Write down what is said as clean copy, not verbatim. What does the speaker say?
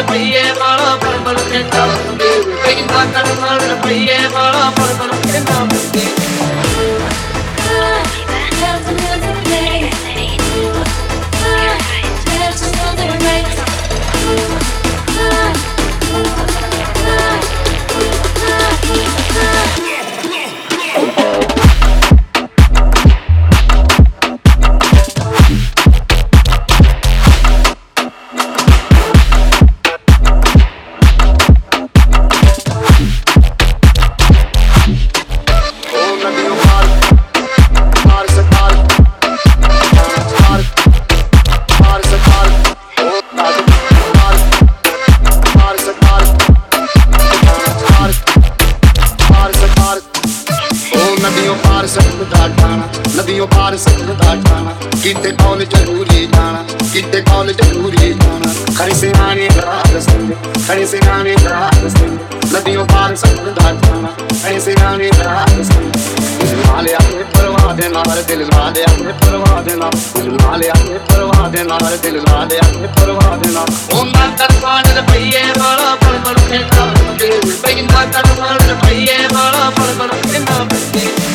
ਰੁਪਈਏ ਵਾਲਾ ਪਲ ਪਲ ਕਹਿੰਦਾ ਹੁੰਦੇ ਪੈਂਦਾ ਕਰਮਾਂ ਰੁਪਈਏ ਵਾਲਾ ਪਲ ਪਲ ਕਹਿੰਦਾ ਹੁੰਦੇ ਨਦੀਆਂ ਪਾਰ ਸਕਦਾ ਜਾਣਾ ਕਿਤੇ ਕੌਣ ਜ਼ਰੂਰੀ ਜਾਣਾ ਕਿਤੇ ਕੌਣ ਜ਼ਰੂਰੀ ਜਾਣਾ ਖੜੇ ਸਿਆਣੇ ਰਾਹ ਰਸਤੇ ਖੜੇ ਸਿਆਣੇ ਰਾਹ ਰਸਤੇ ਨਦੀਆਂ ਪਾਰ ਸਕਦਾ ਜਾਣਾ ਖੜੇ ਸਿਆਣੇ ਰਾਹ ਰਸਤੇ ਦਿਲ ਨਾਲ ਆਪਣੇ ਪਰਵਾਹ ਦੇ ਨਾਲ ਦਿਲ ਨਾਲ ਆਪਣੇ ਪਰਵਾਹ ਦੇ ਨਾਲ ਦਿਲ ਨਾਲ ਆਪਣੇ ਪਰਵਾਹ ਦੇ ਨਾਲ ਦਿਲ ਨਾਲ ਆਪਣੇ ਪਰਵਾਹ ਦੇ ਨਾਲ ਉਹਨਾਂ ਕਰਮਾਂ ਰੁਪਈਏ ਵਾਲਾ ਪਲ ਪਲ ਕਹਿੰਦਾ ਹੁੰਦੇ ਪੈਂਦਾ ਕਰਮਾਂ ਰੁਪਈਏ ਵਾਲਾ ਪਲ ਪਲ ਕਹਿੰਦਾ ਹੁੰਦੇ